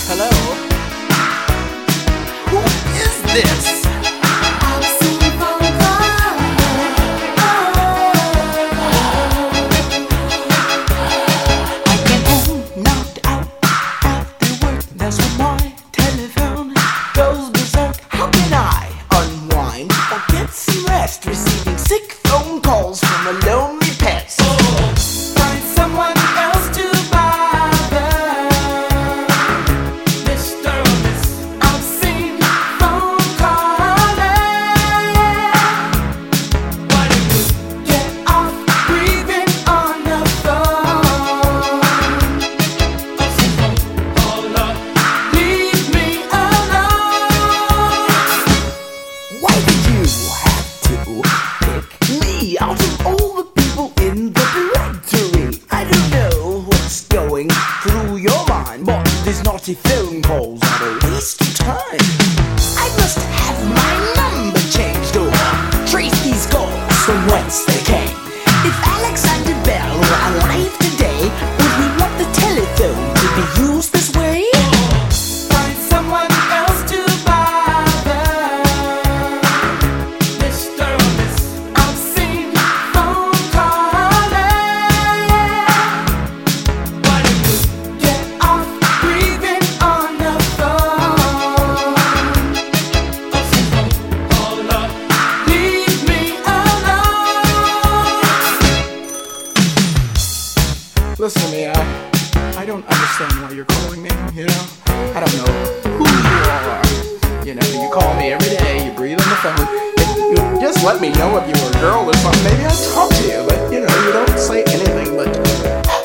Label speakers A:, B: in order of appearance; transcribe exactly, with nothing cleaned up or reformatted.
A: Hello? Who is this?
B: I've seen phone calls.
A: I get home, knocked out after work. That's when my telephone goes berserk. How can I unwind or get some rest? Receiving sick phone calls from a lonely pet. Find someone else to bother. Mister or Miss, I've seen phone calling. Why don't you get off breathing on the phone? I've seen phone caller. Leave me alone. Why did you have to pick me out of all the people in the directory? I don't know what's going through your mind, but these naughty phone calls are a waste of time. I must have my number changed or trace these calls from whence they came. If Alexander Bell were alive today, would he want the telephone to be used this way? Find someone else to bother. Mister or Miss, I've seen phone calling. Why don't you get off breathing on the phone? I've seen phone caller. Leave me alone. Listen to me, I, I don't understand why you're calling me, you know? I don't know who you are. You know, you call me every day, you breathe on the phone. If you just let me know if you were a girl or something, maybe I'd talk to you, but you know, you don't say anything but